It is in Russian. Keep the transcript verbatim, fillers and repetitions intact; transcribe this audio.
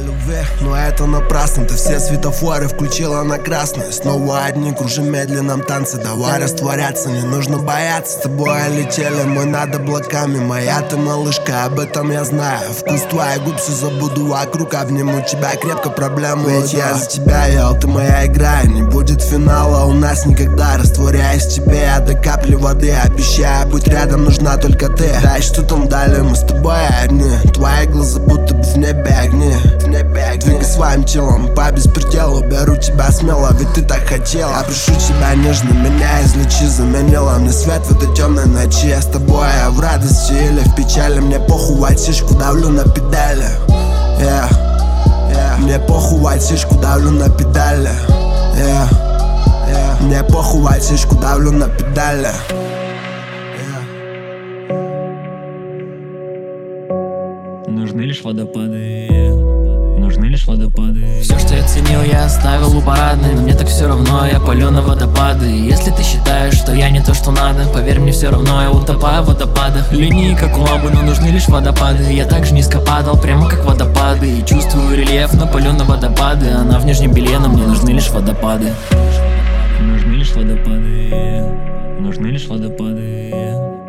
любви, но это напрасно. Ты все светофоры включила на красную. Снова одни кружим в медленном танце. Давай растворяться, не нужно бояться. С тобой летели мы над облаками. Моя ты малышка, об этом я знаю. Вкус твоих губ, все забуду вокруг. Обниму тебя крепко, проблему. Ведь я за тебя ел, ты моя игра. Не будет финала у нас никогда. Растворяюсь в тебе, я до капли воды. Обещаю, быть рядом нужна только ты. Да и что там далее, мы с тобой одни. Твои глаза будто бы в небе огни. Двигай своим телом по беспределу. Беру тебя смело, ведь ты так хотела. Я прошу тебя нежно, меня излечи. Заменила мне свет в этой темной ночи. Я с тобой, я в радости или в печали. Мне похуй, отсечку давлю на педали. yeah. Yeah. Мне похуй, отсечку давлю на педали. yeah. Yeah. Мне похуй, отсечку давлю на педали. Нужны лишь водопады, нужны лишь водопады. Все, что я ценил, я оставил у парадной. Но мне так все равно, я палю на водопады. Если ты считаешь, что я не то, что надо, поверь мне, все равно я утопаю в водопадах. Линии как ламбы, но нужны лишь водопады. Я так же низко падал, прямо как водопады. И чувствую рельеф, но палю на водопады. Она в нижнем белье, но мне нужны лишь водопады. Нужны лишь водопады, нужны лишь водопады.